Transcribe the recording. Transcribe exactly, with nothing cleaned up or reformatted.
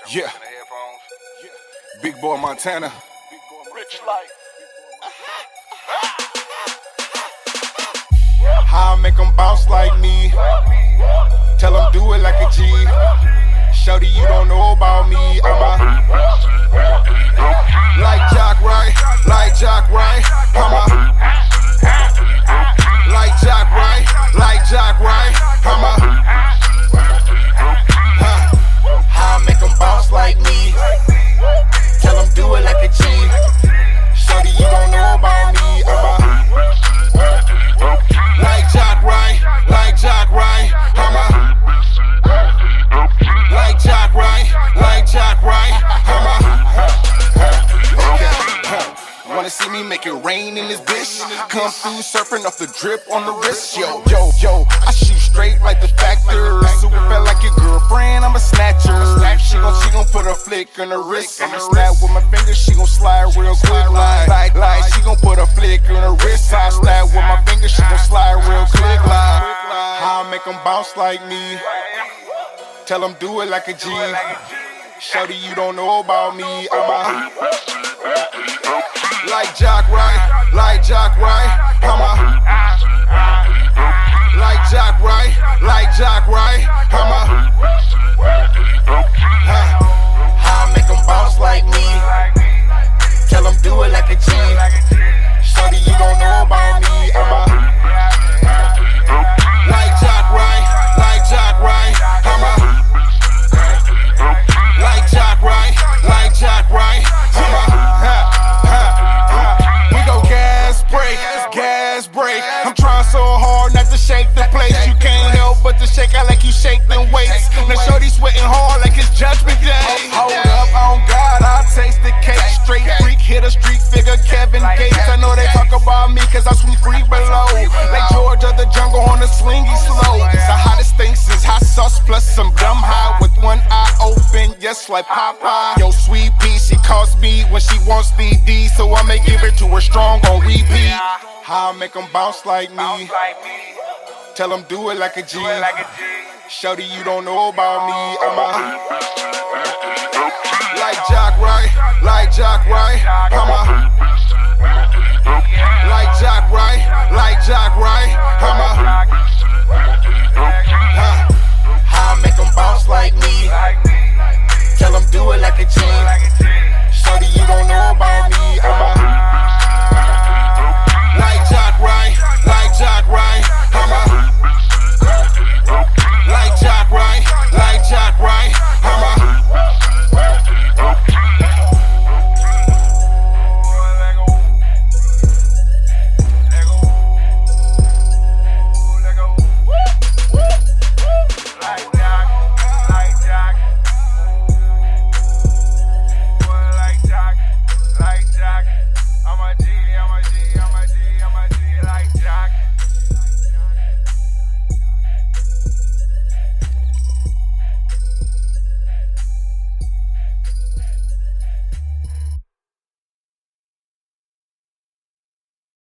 Yeah. Big Boy Montana. Rich life. How I make them bounce like me. Tell them do it like a G. Shorty, you don't know about me. I'm a like Jock right, like Jock right. I'm a like Jock right, like Jock right. I'm a huh. How I make them bounce like me. Tell them do it like a G. Shorty, you don't know about me. I'm a like Jock right, like Jock right. I'm a like Jock right, like Jock right. I'm a wanna see me make it rain in this bitch? Come through surfing off the drip on the wrist. Yo, yo, yo, I shoot straight like the factor. Super fat like your girlfriend, I'm a snatcher. She gon' she gon' put a flick on her wrist. I'ma snap with my fingers, she gon' slide real quick. Like, like, like, she gon' put a flick on her wrist. I snap with my fingers, she gon' slide real quick. Like, how I make them bounce like me. Tell them do it like a G. Shorty, you don't know about me. I'm a like Jock right, like Jock right. I'm a like Jock right, like Jock right. I'm a huh. How I make them bounce like me. Tell them do it like a G. Shorty, you don't know about me. I'm a like Jock right, like Jock right. I'm a like Jock right, like Jock right. I'm a huh. Gas break. I'm trying so hard not to shake the place. You can't help but to shake out like you shake them weights. Now shorty sweating hard like it's judgment day. Hold up, on God, I'll taste the cake. Straight freak, hit a street figure, Kevin Gates. I know they talk about me cause I swim free below. Like George of the jungle on the swingy slow. It's the hottest thing since hot sauce plus some dumb high with one eye open, yes like Popeye. Yo, sweet pea, she calls me when she wants D D, so I may give it to her strong on repeat. How I make them bounce like me. Tell them do it like a G. Shorty, you don't know about me. I'm a like Jock right, like Jock right. I'm a like Jock right, like Jock right.